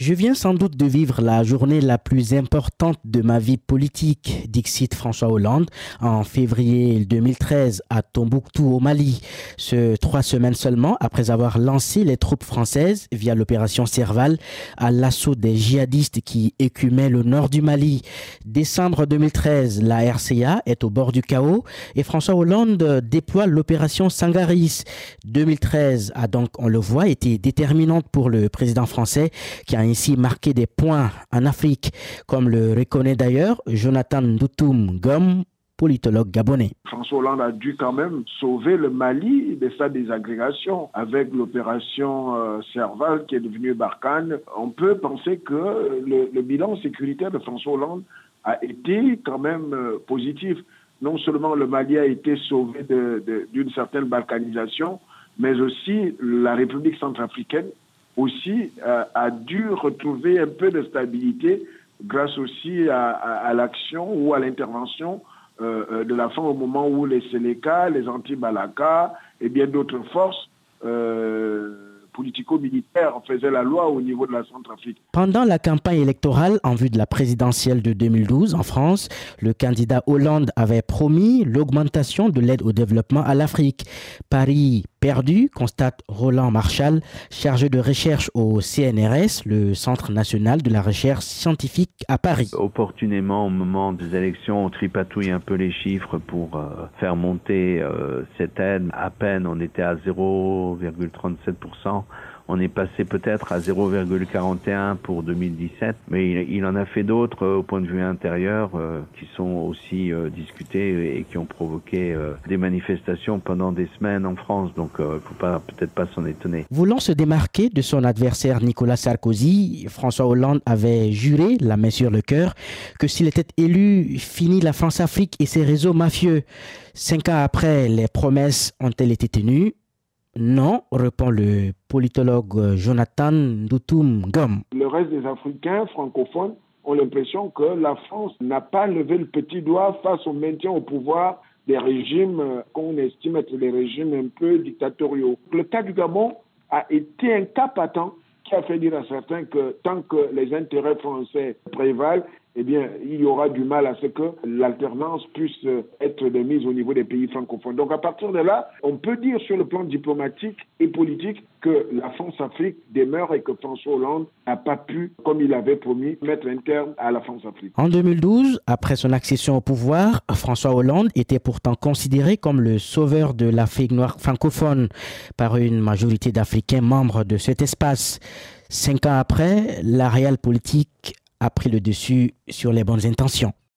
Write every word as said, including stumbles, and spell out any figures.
Je viens sans doute de vivre la journée la plus importante de ma vie politique, dixit François Hollande en février deux mille treize à Tombouctou au Mali. Ce trois semaines seulement après avoir lancé les troupes françaises via l'opération Serval à l'assaut des djihadistes qui écumaient le nord du Mali. Décembre deux mille treize, la R C A est au bord du chaos et François Hollande déploie l'opération Sangaris. deux mille treize a donc, on le voit, été déterminante pour le président français qui a ainsi marqué des points en Afrique, comme le reconnaît d'ailleurs Jonathan Ndotoum Ngom, politologue gabonais. François Hollande a dû quand même sauver le Mali de sa désagrégation avec l'opération euh, Serval qui est devenue Barkhane. On peut penser que le, le bilan sécuritaire de François Hollande a été quand même euh, positif. Non seulement le Mali a été sauvé de, de, d'une certaine balkanisation, mais aussi la République centrafricaine aussi euh, a dû retrouver un peu de stabilité grâce aussi à, à, à l'action ou à l'intervention euh, de la fin au moment où les Séléka, les anti-Balaka et bien d'autres forces euh, politico-militaires faisaient la loi au niveau de la Centrafrique. Pendant la campagne électorale en vue de la présidentielle de deux mille douze en France, le candidat Hollande avait promis l'augmentation de l'aide au développement à l'Afrique. Paris perdu, constate Roland Marchal, chargé de recherche au C N R S, le Centre national de la recherche scientifique à Paris. Opportunément, au moment des élections, on tripatouille un peu les chiffres pour euh, faire monter euh, cette aide. À peine, on était à zéro virgule trente-sept pour cent. On est passé peut-être à zéro virgule quarante et un pour deux mille dix-sept, mais il, il en a fait d'autres euh, au point de vue intérieur euh, qui sont aussi euh, discutés et qui ont provoqué euh, des manifestations pendant des semaines en France. Donc, il euh, ne faut pas, peut-être pas s'en étonner. Voulant se démarquer de son adversaire Nicolas Sarkozy, François Hollande avait juré, la main sur le cœur, que s'il était élu, fini la France-Afrique et ses réseaux mafieux. Cinq ans après, les promesses ont-elles été tenues? Non, répond le politologue Jonathan Ndotoum Ngom. Le reste des Africains francophones ont l'impression que la France n'a pas levé le petit doigt face au maintien au pouvoir des régimes qu'on estime être des régimes un peu dictatoriaux. Le cas du Gabon a été un cas patent qui a fait dire à certains que tant que les intérêts français prévalent, eh bien, il y aura du mal à ce que l'alternance puisse être de mise au niveau des pays francophones. Donc, à partir de là, on peut dire sur le plan diplomatique et politique que la France-Afrique demeure et que François Hollande n'a pas pu, comme il avait promis, mettre un terme à la France-Afrique. En deux mille douze, après son accession au pouvoir, François Hollande était pourtant considéré comme le sauveur de l'Afrique noire francophone par une majorité d'Africains membres de cet espace. Cinq ans après, la réelle politique a pris le dessus sur les bonnes intentions.